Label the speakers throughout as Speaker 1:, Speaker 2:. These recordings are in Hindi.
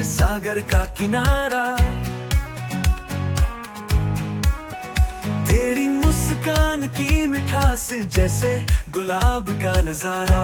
Speaker 1: सागर का किनारा। तेरी मुस्कान की मिठास जैसे गुलाब का नजारा।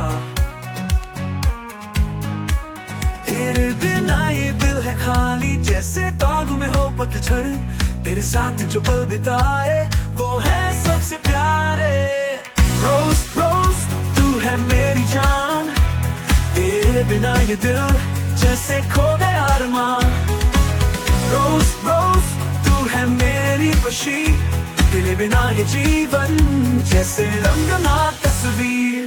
Speaker 1: तेरे बिना ये दिल है खाली जैसे ताग में हो पतझड़। तेरे साथ जो पल बिताए वो है सबसे प्यारे। रोज रोज तू है मेरी जान, तेरे बिना ये दिल जैसे खो गया अरमान। रोज रोज तू है मेरी खुशी, तेरे बिना ये जीवन जैसे रंगना तस्वीर।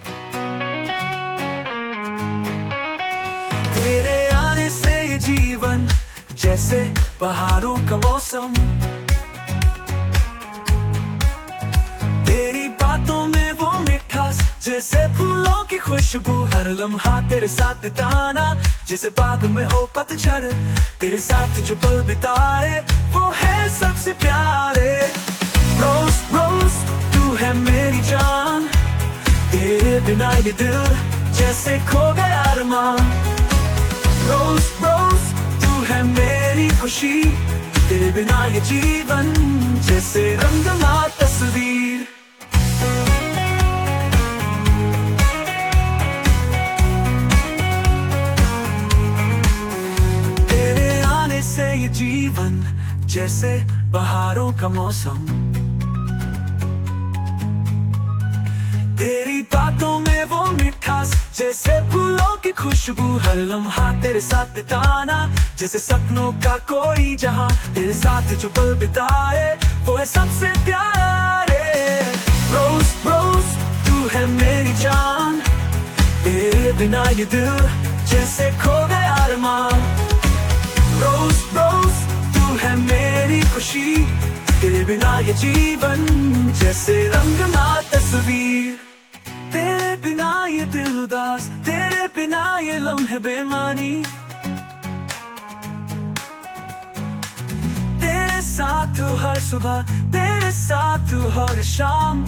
Speaker 1: तेरे आने से ये जीवन जैसे बहारों का मौसम। तेरी बातों में वो मिठास जैसे फूलों की खुशबू। हर लम्हा तेरे साथ बिताना जैसे बाग में हो पतझड़। तेरे साथ जो पल बिताए वो है सबसे प्यारे। रोज रोज तू है मेरी जान, तेरे बिना ये दिल जैसे खो गया अरमान। रोज रोज तू है मेरी खुशी, तेरे बिना ये जीवन जैसे रंगला तस्वीर। तेरे आने से ये जीवन जैसे बहारों का मौसम। तेरी बातों में वो मिठास जैसे फूलों की खुशबू। हर लम्हा तेरे साथ बिताना जैसे सपनों का कोई जहां। तेरे साथ जो पल बिताए वो है सबसे प्यारे। रोज रोज तू है मेरी जान, तेरे बिना ये दिल जैसे खो गया अरमान। रोज रोज तू है मेरी खुशी, तेरे बिना ये जीवन जैसे रंगना तस्वीर। तेरे बिना ये दिल उदास, तेरे बिना ये लम्हे बेमानी। तेरे साथ हर सुबह, तेरे साथ हर शाम।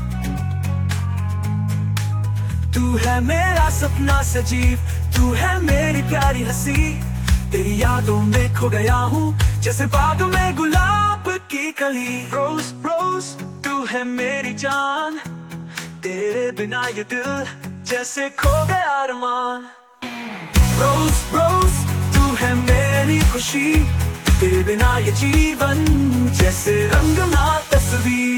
Speaker 1: तू है मेरा सपना सजीव, तू है मेरी प्यारी हंसी। तेरी यादों में खो गया हूँ जैसे बाग में गुलाब की कली। रोज रोज तू है मेरी जान, तेरे बिना ये दिल जैसे खो गया अरमान। रोज रोज तू है मेरी खुशी, तेरे बिना ये जीवन जैसे रंगला तस्वीर।